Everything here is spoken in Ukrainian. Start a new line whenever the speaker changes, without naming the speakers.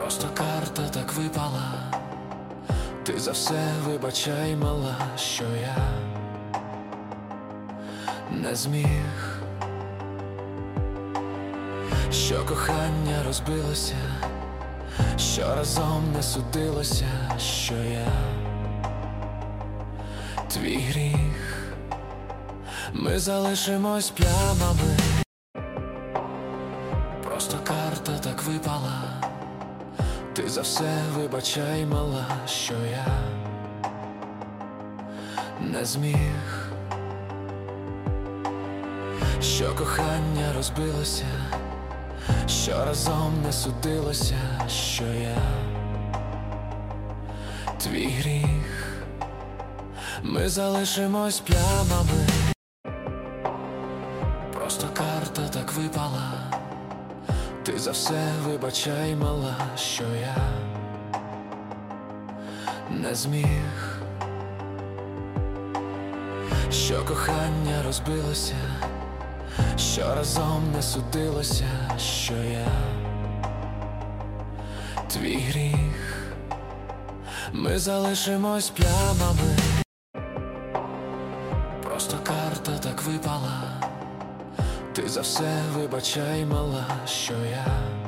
Просто карта так випала, ти за все вибачай, мала, що я не зміг, що кохання розбилося, що разом не судилося, що я твій гріх. Ми залишимось плямами. Просто карта так випала, ти за все вибачай, мала, що я не зміг, що кохання розбилося, що разом не судилося, що я твій гріх. Ми залишимось плямами. Просто карта так випала, ти за все вибачай, мала, що я не зміг, що кохання розбилося, що разом не судилося, що я твій гріх. Ми залишимось плямами. Просто карта так випала, ти за все вибачай, мала, що я